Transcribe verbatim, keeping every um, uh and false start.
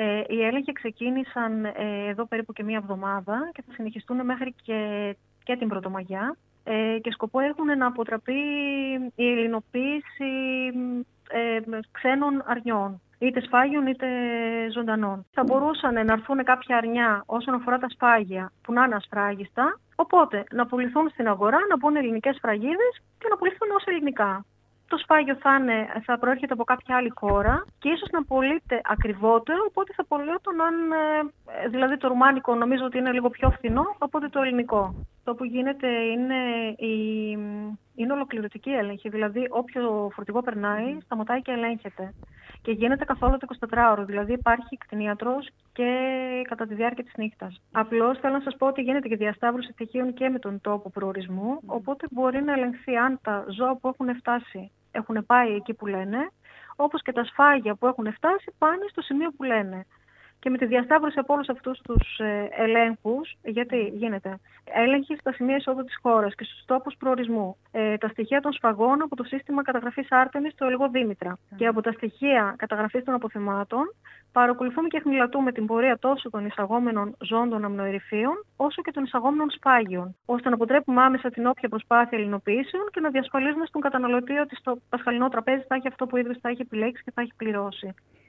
Ε, οι έλεγχοι ξεκίνησαν ε, εδώ περίπου και μία εβδομάδα και θα συνεχιστούν μέχρι και, και την Πρωτομαγιά ε, και σκοπό έχουν να αποτραπεί η ελληνοποίηση ε, ξένων αρνιών, είτε σφάγιων είτε ζωντανών. Θα μπορούσαν να έρθουν κάποια αρνιά όσον αφορά τα σφάγια που να είναι ασφράγιστα, οπότε να πουληθούν στην αγορά, να μπουν ελληνικές σφραγίδες και να πουληθούν ως ελληνικά. Το σφάγιο θα, είναι, θα προέρχεται από κάποια άλλη χώρα και ίσως να πωλείται ακριβότερο, οπότε θα πωλιόταν αν, δηλαδή το ρουμάνικο νομίζω ότι είναι λίγο πιο φθηνό από ότι το ελληνικό. Το που γίνεται είναι, η, είναι ολοκληρωτική έλεγχη, δηλαδή όποιο φορτηγό περνάει σταματάει και ελέγχεται. Και γίνεται καθ' όλο το εικοσιτετράωρο, δηλαδή υπάρχει κτηνίατρος και κατά τη διάρκεια της νύχτας. Απλώς θέλω να σας πω ότι γίνεται και διασταύρωση στοιχείων και με τον τόπο προορισμού, οπότε μπορεί να ελεγχθεί αν τα ζώα που έχουν φτάσει έχουν πάει εκεί που λένε, όπως και τα σφάγια που έχουν φτάσει πάνε στο σημείο που λένε. Και με τη διασταύρωση από όλους αυτούς τους ε, ελέγχους, γιατί γίνεται έλεγχη στα σημεία εισόδου της χώρας και στους τόπους προορισμού, ε, τα στοιχεία των σφαγών από το σύστημα καταγραφής Άρτεμις στο Ελγό Δήμητρα mm. και από τα στοιχεία καταγραφής των αποθεμάτων, παρακολουθούμε και χνηλατούμε την πορεία τόσο των εισαγόμενων ζώων των αμνοερυφίων, όσο και των εισαγόμενων σφάγιων, ώστε να αποτρέπουμε άμεσα την όποια προσπάθεια ελληνοποιήσεων και να διασφαλίζουμε στον καταναλωτή ότι στο πασχαλινό τραπέζι θα έχει αυτό που ήδη θα έχει επιλέξει και θα έχει πληρώσει.